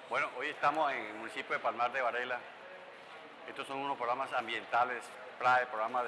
Bueno, hoy estamos en el municipio de Palmar de Varela. Estos son unos programas ambientales, PRAE, programas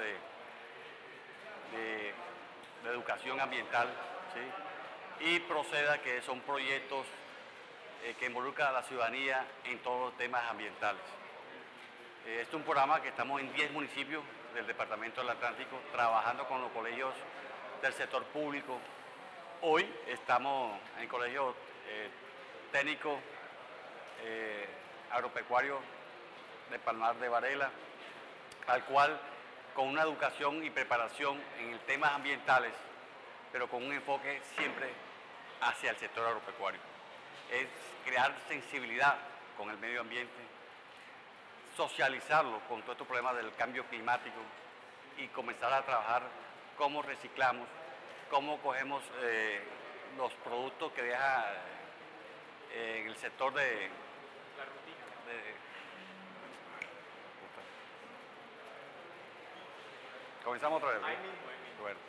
de, de educación ambiental, ¿sí? Y Proceda, que son proyectos que involucran a la ciudadanía en todos los temas ambientales. Este es un programa que estamos en 10 municipios del Departamento del Atlántico, trabajando con los colegios del sector público. Hoy estamos en el colegio técnico agropecuario de Palmar de Varela, al cual con una educación y preparación en temas ambientales, pero con un enfoque siempre hacia el sector agropecuario. Es crear sensibilidad con el medio ambiente, socializarlo con todos estos problemas del cambio climático y comenzar a trabajar cómo reciclamos, cómo cogemos los productos que deja en el sector de la rutina. Comenzamos otra vez. Ahí mismo, ahí mismo. Bueno.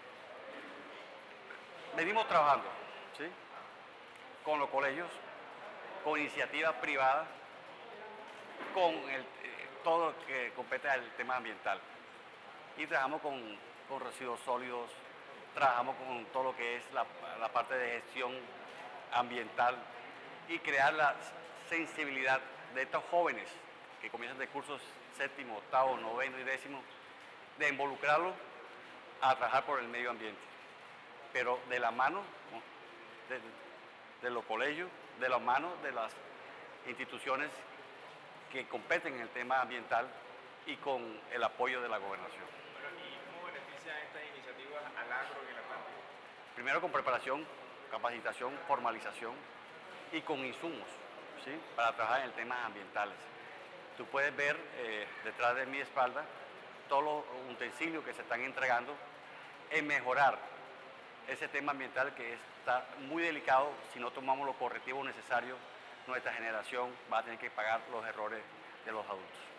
Venimos trabajando, ¿sí? Con los colegios, con iniciativas privadas, con todo lo que compete al tema ambiental. Y trabajamos con residuos sólidos, trabajamos con todo lo que es la parte de gestión ambiental y crear la sensibilidad de estos jóvenes que comienzan de cursos séptimo, octavo, noveno y décimo, de involucrarlos a trabajar por el medio ambiente, pero de la mano, ¿no?, de los colegios, de la mano de las instituciones que competen en el tema ambiental y con el apoyo de la gobernación. Bueno, ¿y cómo benefician estas iniciativas al agro en el Atlántico? Primero con preparación, capacitación, formalización y con insumos, ¿sí?, para trabajar en temas ambientales. Tú puedes ver detrás de mi espalda todos los utensilios que se están entregando en mejorar ese tema ambiental que está muy delicado. Si no tomamos los correctivos necesarios, nuestra generación va a tener que pagar los errores de los adultos.